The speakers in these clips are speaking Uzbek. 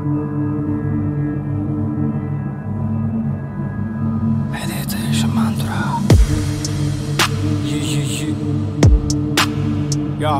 Meditation mantra. Yeah.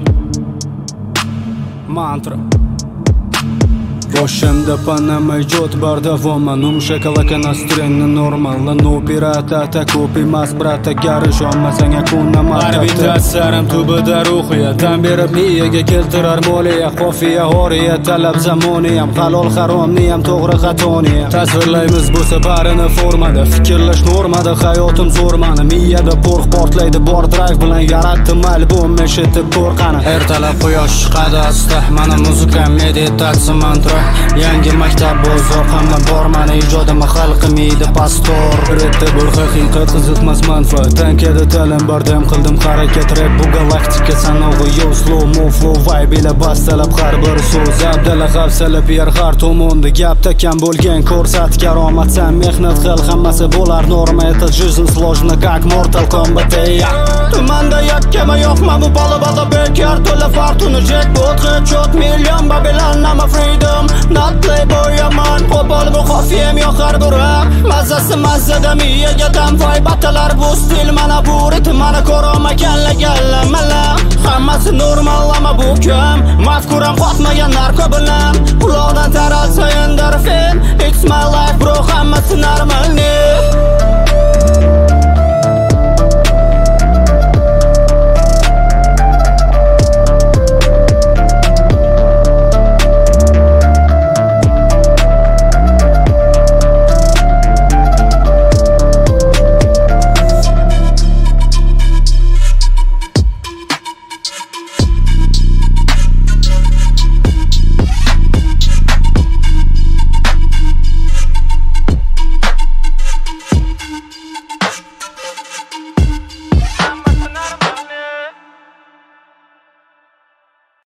Mantra. Boshimda panamay jot bardavom Num шоколака настроение нормально Ну пирата купи mas brata Garish olmasang yakuna markabda Arbitatsiyarim tubida ruhiyat Tan berib miyaga keltirar moliya Qofiya horiya talab zamoniyam Halol haromniyam to'g'ri xatoniyam Tasvirlaymiz bu safarini formada Fikrlash normada hayotim zo'r mani Miyada porq portlaydi bor drive bilan yaratdim albom eshitib qo'rqani Ertalab quyosh chiqadi asta Mana muzika meditatsiya mantra Yangi maktab bozor hamma bor mani ijodim xalqimiydi pastor Ritda bir haqiqat qiziqmas manfaat Tankada ta'lim bardam qildim harakat rap bu galaktika sanog'i yo slow mo flow vibe ila bastalab har bir so'z Abdala hafsalab yer har tomonda gapda kam bo'lgan ko'rsat karomat san mehnat qil hammasi bo'lar norma это жизнь сложно как Mortal Kombat Tumanda yakkama yo'qma bu balabada bekar to'la fortuna jackpot headshot million Babylon I'm a freedom Not playboy yaman Qo'pol bu xofiyam yo'q har biri Mazzasi mazzada miyaga dam voy batalar bu stil mana bu ritm mana ko'rolmaganlar mala Hammasi normal ama bu kam Mafkuram qotmagan narko bilan Uloqdan taralsa endorfin It's my life bro hammasi normal ne